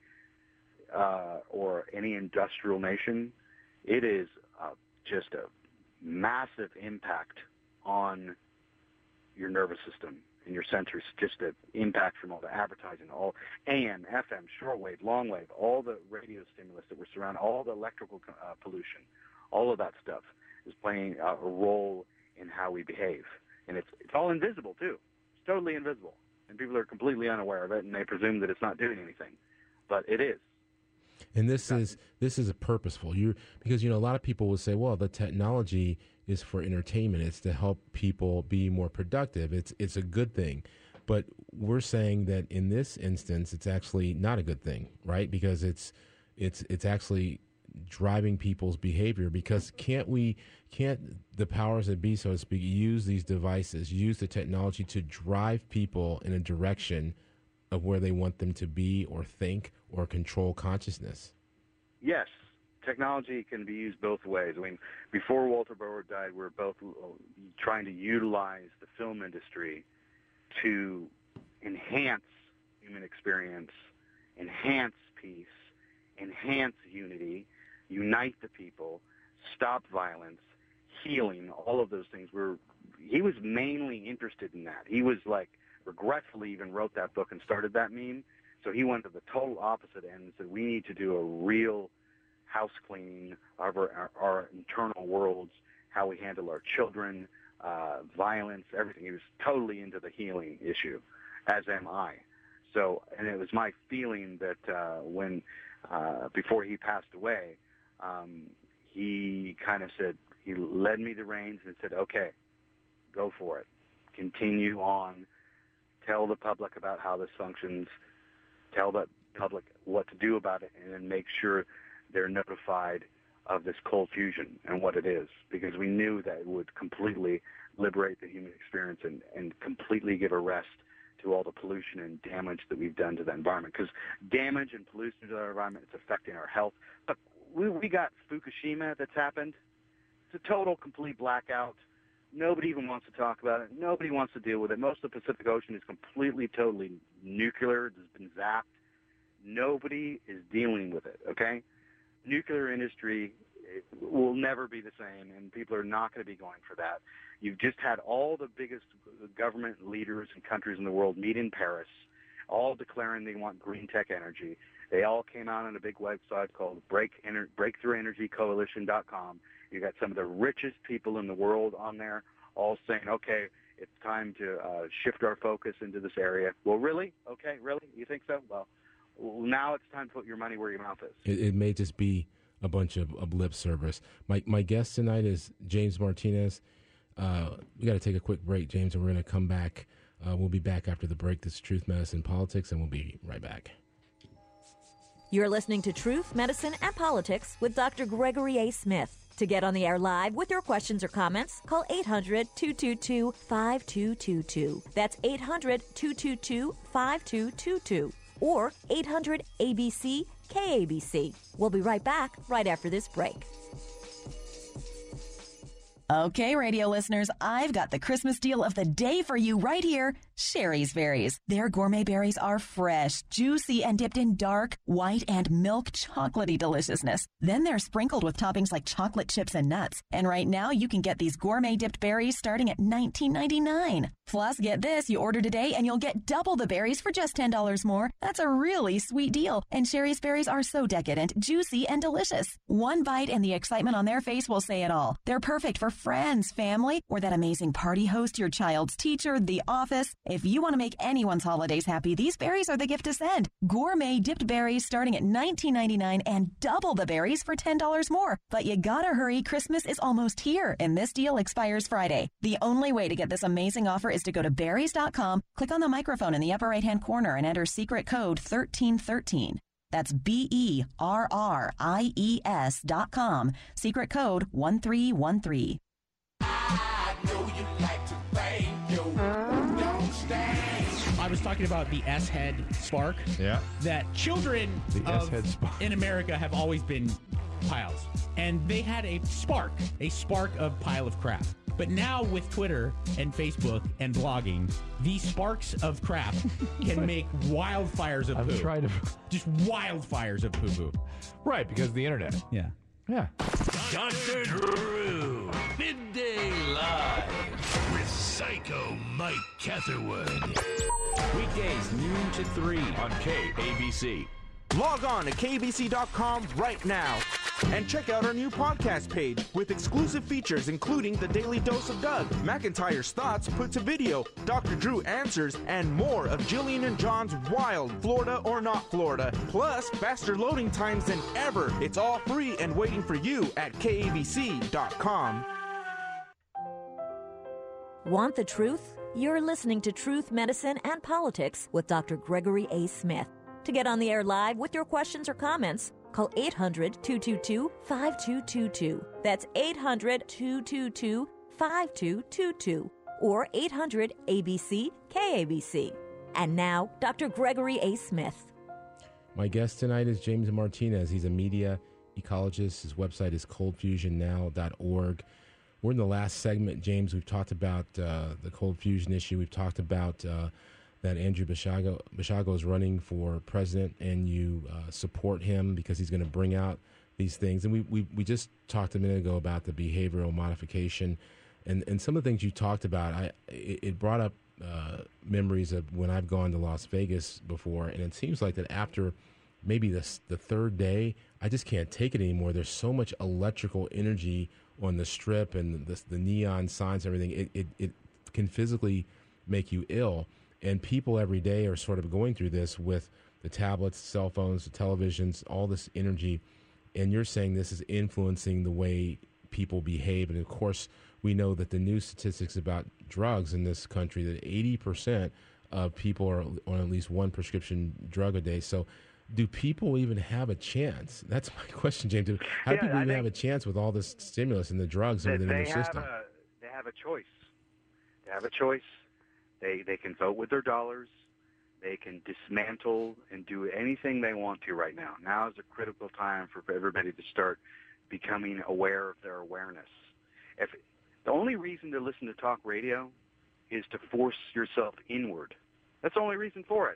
Speaker 3: uh, or any industrial nation, it is uh, just a massive impact on your nervous system and your sensory, just the impact from all the advertising, all A M, F M, shortwave, longwave, all the radio stimulus that we're surrounded, all the electrical uh, pollution. All of that stuff is playing a role in how we behave. And it's it's all invisible, too. It's totally invisible. And people are completely unaware of it, and they presume that it's not doing anything. But it is.
Speaker 2: And this is this is a purposeful. You because, you know, a lot of people would say, well, the technology is for entertainment. It's to help people be more productive. It's it's a good thing. But we're saying that in this instance, it's actually not a good thing, right? Because it's it's it's actually driving people's behavior, because can't we can't the powers that be, so to speak, use these devices, use the technology to drive people in a direction of where they want them to be or think or control consciousness?
Speaker 3: Yes, technology can be used both ways. I mean, before Walter Bowert died, we were both trying to utilize the film industry to enhance human experience, enhance peace, enhance unity, unite the people, stop violence, healing, all of those things. We're, he was mainly interested in that. He was like, regretfully even wrote that book and started that meme So he went to the total opposite end and said, we need to do a real house cleaning of our, our, our internal worlds, how we handle our children, uh, violence, everything. He was totally into the healing issue, as am I. So, and it was my feeling that uh, when, uh, before he passed away, um, he kind of said, he led me the reins and said, okay, go for it. Continue on. Tell the public about how this functions. Tell the public what to do about it, and then make sure they're notified of this cold fusion and what it is, because we knew that it would completely liberate the human experience and, and completely give a rest to all the pollution and damage that we've done to the environment. Because damage and pollution to our environment is affecting our health. But we, we got Fukushima that's happened. It's a total, complete blackout. Nobody even wants to talk about it. Nobody wants to deal with it. Most of the Pacific Ocean is completely, totally nuclear. It's been zapped. Nobody is dealing with it, okay? Nuclear industry will never be the same, and people are not going to be going for that. You've just had all the biggest government leaders and countries in the world meet in Paris, all declaring they want green tech energy. They all came out on a big website called Break Ener- breakthrough energy coalition dot com. You got some of the richest people in the world on there all saying, okay, it's time to uh, shift our focus into this area. Well, really? Okay, really? You think so? Well, now it's time to put your money where your mouth is.
Speaker 2: It, it may just be a bunch of, of lip service. My my guest tonight is James Martinez. Uh, we got to take a quick break, James, and we're going to come back. Uh, we'll be back after the break. This is Truth, Medicine, Politics, and we'll be right back.
Speaker 1: You're listening to Truth, Medicine, and Politics with Doctor Gregory A. Smith. To get on the air live with your questions or comments, call eight hundred, two two two, five two two two. That's eight hundred, two two two, five two two two. Or eight hundred A B C K A B C. We'll be right back right after this break.
Speaker 14: Okay, radio listeners, I've got the Christmas deal of the day for you right here. Sherry's Berries. Their gourmet berries are fresh, juicy, and dipped in dark, white, and milk chocolatey deliciousness. Then they're sprinkled with toppings like chocolate chips and nuts. And right now, you can get these gourmet dipped berries starting at nineteen ninety-nine. Plus, get this, you order today and you'll get double the berries for just ten dollars more. That's a really sweet deal. And Sherry's Berries are so decadent, juicy, and delicious. One bite and the excitement on their face will say it all. They're perfect for friends, family, or that amazing party host, your child's teacher, the office. If you want to make anyone's holidays happy, these berries are the gift to send. Gourmet dipped berries starting at nineteen ninety-nine and double the berries for ten dollars more. But you gotta hurry, Christmas is almost here, and this deal expires Friday. The only way to get this amazing offer is to go to berries dot com, click on the microphone in the upper right-hand corner, and enter secret code thirteen thirteen. That's B E R R I E S dot com, secret code one three one three.
Speaker 15: I know you like to bang, yo. Don't stand.
Speaker 16: I was talking about the S-head spark.
Speaker 6: Yeah.
Speaker 16: That children
Speaker 6: The
Speaker 16: of,
Speaker 6: S-head spark.
Speaker 16: in America have always been piles. And they had a spark, a spark of pile of crap. But now with Twitter and Facebook and blogging, these sparks of crap can make wildfires of
Speaker 17: I'm
Speaker 16: poo.
Speaker 17: trying to...
Speaker 16: Just wildfires of poo-poo.
Speaker 17: Right, because of the internet.
Speaker 16: Yeah.
Speaker 17: Yeah.
Speaker 5: Doctor Drew, Midday Live with Psycho Mike Catherwood.
Speaker 11: Weekdays, noon to three on K A B C.
Speaker 18: Log on to K B C dot com right now and check out our new podcast page with exclusive features including the Daily Dose of Doug, McIntyre's Thoughts put to video, Doctor Drew Answers, and more of Jillian and John's wild Florida or not Florida, plus faster loading times than ever. It's all free and waiting for you at K A B C dot com.
Speaker 1: Want the truth? You're listening to Truth, Medicine, and Politics with Doctor Gregory A. Smith. To get on the air live with your questions or comments, call eight hundred, two two two, five two two two. That's eight hundred, two two two, five two two two. Or eight hundred A B C K A B C. And now, Doctor Gregory A. Smith.
Speaker 2: My guest tonight is James Martinez. He's a media ecologist. His website is cold fusion now dot org. We're in the last segment, James. We've talked about uh, the cold fusion issue. We've talked about uh, that Andrew Basiago, Basiago is running for president, and you uh, support him because he's going to bring out these things. And we, we, we just talked a minute ago about the behavioral modification and, and some of the things you talked about. I it, it brought up uh, memories of when I've gone to Las Vegas before, and it seems like that after maybe the the third day, I just can't take it anymore. There's so much electrical energy on the strip and the, the neon signs, and everything. It, it it can physically make you ill, and people every day are sort of going through this with the tablets, cell phones, the televisions, all this energy, and you're saying this is influencing the way people behave. And of course, we know that the new statistics about drugs in this country, that eighty percent of people are on at least one prescription drug a day. So do people even have a chance? That's my question, James. How do
Speaker 3: Yeah,
Speaker 2: people
Speaker 3: I
Speaker 2: even
Speaker 3: think
Speaker 2: have a chance with all this stimulus and the drugs and
Speaker 3: They,
Speaker 2: everything in
Speaker 3: they
Speaker 2: their
Speaker 3: have
Speaker 2: system?
Speaker 3: a they have a choice. They have a choice. They they can vote with their dollars. They can dismantle and do anything they want to right now. Now is a critical time for everybody to start becoming aware of their awareness. If the only reason to listen to talk radio is to force yourself inward. That's the only reason for it,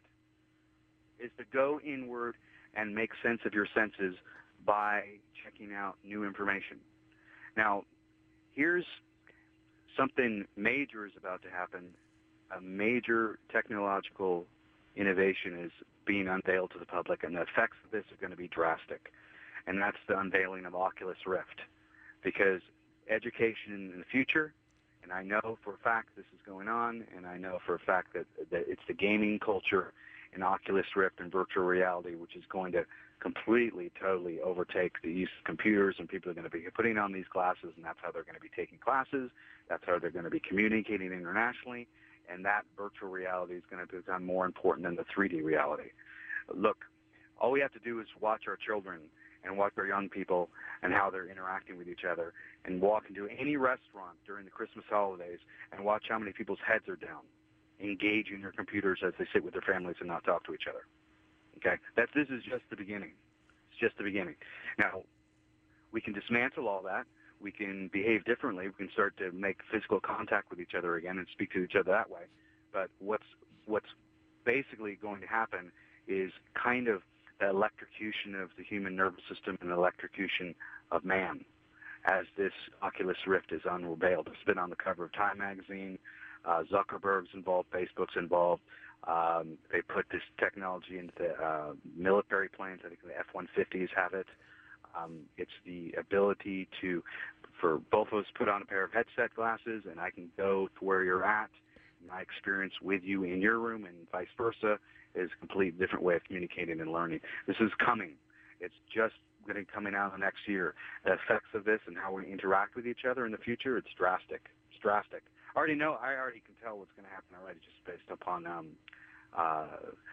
Speaker 3: is to go inward and make sense of your senses by checking out new information. Now, here's something major is about to happen. A major technological innovation is being unveiled to the public, and the effects of this are going to be drastic. And that's the unveiling of Oculus Rift. Because education in the future, and I know for a fact this is going on, and I know for a fact that, that it's the gaming culture in Oculus Rift and virtual reality, which is going to completely, totally overtake the use of computers, and people are going to be putting on these glasses, and that's how they're going to be taking classes. That's how they're going to be communicating internationally, and that virtual reality is going to become more important than the three D reality. Look, all we have to do is watch our children and watch our young people and how they're interacting with each other, and walk into any restaurant during the Christmas holidays and watch how many people's heads are down, engaging their computers as they sit with their families and not talk to each other. Okay, that this is just the beginning. It's just the beginning. Now, we can dismantle all that. We can behave differently. We can start to make physical contact with each other again and speak to each other that way. But what's what's basically going to happen is kind of the electrocution of the human nervous system and the electrocution of man as this Oculus Rift is unveiled. It's been on the cover of Time magazine. Uh, Zuckerberg's involved. Facebook's involved. Um, they put this technology into the uh, military planes. I think the F one fifties have it. Um, it's the ability to, for both of us, put on a pair of headset glasses, and I can go to where you're at. My experience with you in your room and vice versa is a completely different way of communicating and learning. This is coming. It's just going to be coming out next year. The effects of this and how we interact with each other in the future, it's drastic. It's drastic. I already know, I already can tell what's going to happen already just based upon um, uh,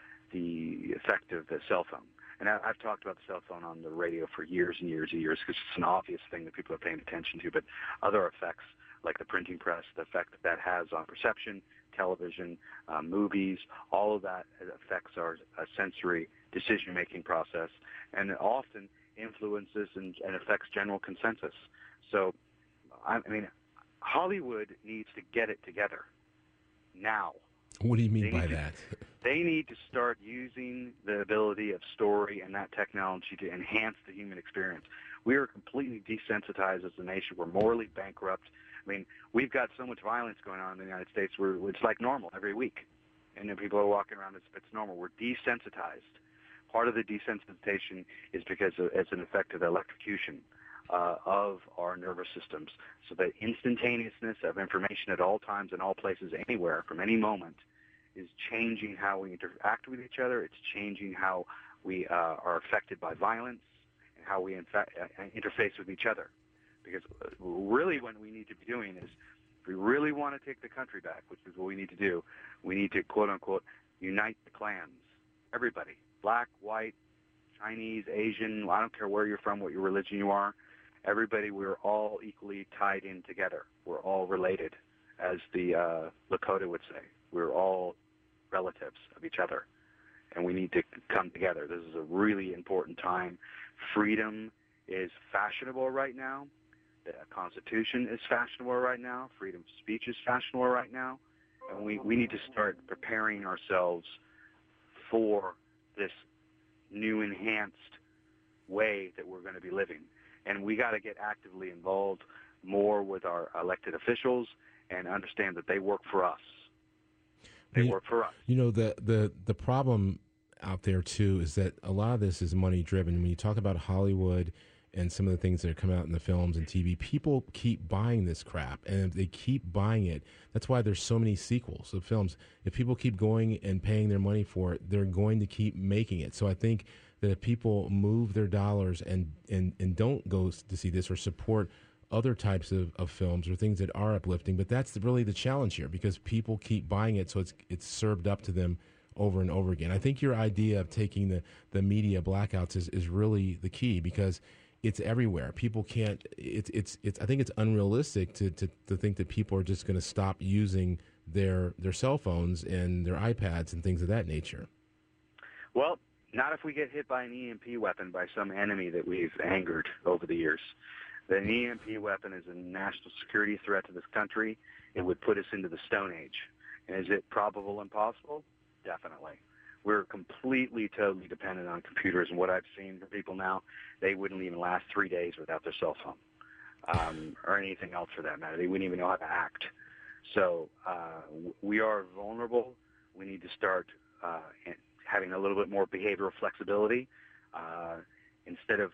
Speaker 3: the effect of the cell phone. And I, I've talked about the cell phone on the radio for years and years and years because it's an obvious thing that people are paying attention to. But other effects, like the printing press, the effect that that has on perception, television, uh, movies, all of that affects our uh, sensory decision-making process, and it often influences and, and affects general consensus. So, I, I mean, Hollywood needs to get it together now.
Speaker 2: What do you mean
Speaker 3: They
Speaker 2: by
Speaker 3: need to-
Speaker 2: that?
Speaker 3: They need to start using the ability of story and that technology to enhance the human experience. We are completely desensitized as a nation. We're morally bankrupt. I mean, we've got so much violence going on in the United States where it's like normal every week. And then people are walking around as if it's normal. We're desensitized. Part of the desensitization is because of, it's an effect of the electrocution uh, of our nervous systems. So the instantaneousness of information at all times and all places, anywhere, from any moment, is changing how we interact with each other. It's changing how we uh, are affected by violence and how we infa- uh, interface with each other. Because really what we need to be doing is, if we really want to take the country back, which is what we need to do, we need to, quote-unquote, unite the clans. Everybody, black, white, Chinese, Asian, I don't care where you're from, what your religion you are, everybody, we're all equally tied in together. We're all related, as the uh, Lakota would say. We're all relatives of each other, and we need to come together. This is a really important time. Freedom is fashionable right now. The Constitution is fashionable right now. Freedom of speech is fashionable right now. And we, we need to start preparing ourselves for this new enhanced way that we're going to be living. And we got to get actively involved more with our elected officials and understand that they work for us. They
Speaker 2: you,
Speaker 3: work for us.
Speaker 2: You know, the, the, the problem out there, too, is that a lot of this is money-driven. When you talk about Hollywood and some of the things that come out in the films and T V, people keep buying this crap, and if they keep buying it, that's why there's so many sequels of films. If people keep going and paying their money for it, they're going to keep making it. So I think that if people move their dollars and, and, and don't go to see this or support other types of, of films or things that are uplifting, but that's really the challenge here, because people keep buying it, so it's it's served up to them over and over again. I think your idea of taking the, the media blackouts is, is really the key, because it's everywhere. People can't, it's, it's, it's, I think it's unrealistic to, to, to think that people are just going to stop using their, their cell phones and their iPads and things of that nature.
Speaker 3: Well, not if we get hit by an E M P weapon by some enemy that we've angered over the years. An E M P weapon is a national security threat to this country. It would put us into the Stone Age. And is it probable and possible? Definitely. We're completely, totally dependent on computers. And what I've seen from people now, they wouldn't even last three days without their cell phone um, or anything else for that matter. They wouldn't even know how to act. So uh, we are vulnerable. We need to start uh, having a little bit more behavioral flexibility. Uh, instead of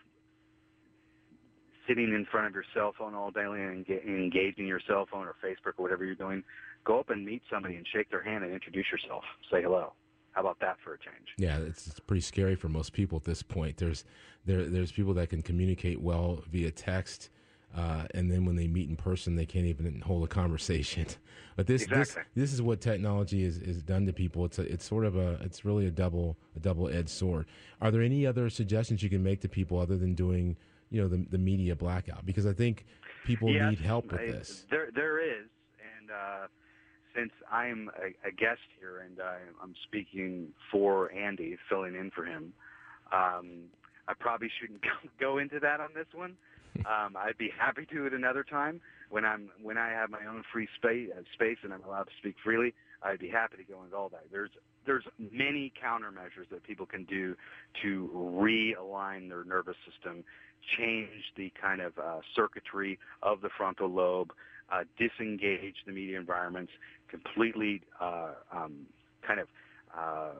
Speaker 3: sitting in front of your cell phone all day and engaging your cell phone or Facebook or whatever you're doing, go up and meet somebody and shake their hand and introduce yourself. Say hello. How about that for a change?
Speaker 2: Yeah, it's, it's pretty scary for most people at this point. There's there there's people that can communicate well via text, uh, and then when they meet in person, they can't even hold a conversation. But this
Speaker 3: exactly.
Speaker 2: this this is what technology is, is done to people. It's a, it's sort of a it's really a double a double edged sword. Are there any other suggestions you can make to people other than doing, you know, the the media blackout? Because I think people
Speaker 3: yes,
Speaker 2: need help with
Speaker 3: I,
Speaker 2: this.
Speaker 3: There there is, and uh, since I'm a, a guest here and I, I'm speaking for Andy, filling in for him, um, I probably shouldn't go, go into that on this one. Um, I'd be happy to at another time when I'm when I have my own free space, uh, space and I'm allowed to speak freely. I'd be happy to go into all that. There's there's many countermeasures that people can do to realign their nervous system, change the kind of uh, circuitry of the frontal lobe, uh, disengage the media environments, completely uh, um, kind of uh,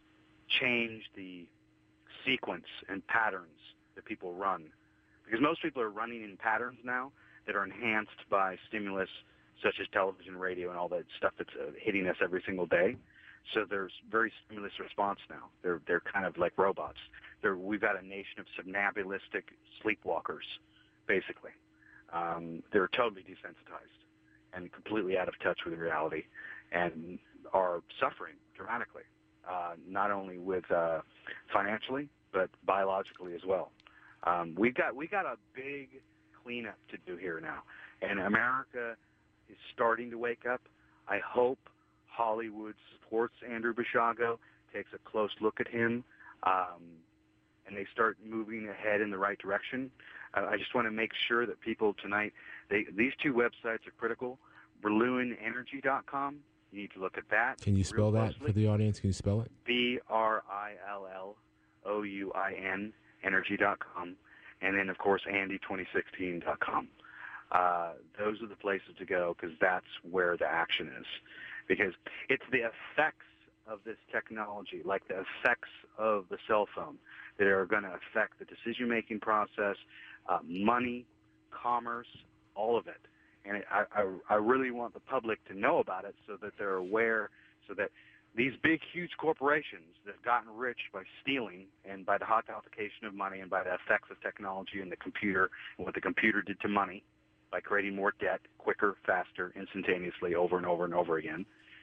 Speaker 3: change the sequence and patterns that people run. Because most people are running in patterns now that are enhanced by stimulus such as television, radio, and all that stuff that's uh, hitting us every single day. So there's very stimulus response now. They're they're kind of like robots. They're, we've got a nation of somnambulistic sleepwalkers, basically. Um, they're totally desensitized and completely out of touch with reality and are suffering dramatically, uh, not only with uh, financially, but biologically as well. Um, we've got we got a big cleanup to do here now, and America is starting to wake up. I hope Hollywood supports Andrew Basiago, takes a close look at him, um, and they start moving ahead in the right direction. Uh, I just want to make sure that people tonight, they, these two websites are critical. Berlin Energy dot com, you need to look at that.
Speaker 2: Can you spell that
Speaker 3: closely.
Speaker 2: for the audience? Can you spell it?
Speaker 3: B R I L L O U I N, energy dot com, and then, of course, Andy twenty sixteen dot com. Uh, those are the places to go because that's where the action is. Because it's the effects of this technology, like the effects of the cell phone, that are going to affect the decision-making process, uh, money, commerce, all of it. And it, I, I, I really want the public to know about it so that they're aware, so that these big, huge corporations that have gotten rich by stealing and by the hot application of money and by the effects of technology and the computer and what the computer did to money by creating more debt quicker, faster, instantaneously, over and over and over again.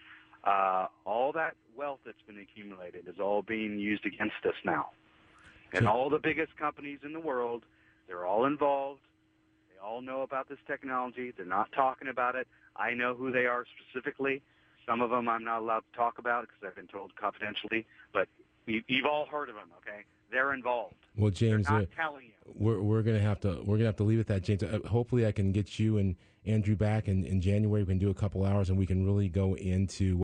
Speaker 3: Uh, all that wealth that's been accumulated is all being used against us now. And all the biggest companies in the world, they're all involved. They all know about this technology. They're not talking about it. I know who they are specifically. Some of them I'm not allowed to talk about because I've been told confidentially. But you, you've all heard of them, okay? They're involved.
Speaker 2: Well, James,
Speaker 3: They're not
Speaker 2: uh,
Speaker 3: telling you.
Speaker 2: we're we're gonna have to we're gonna have to leave it at that, James. Uh, hopefully, I can get you and Andrew back in, in January. We can do a couple hours and we can really go into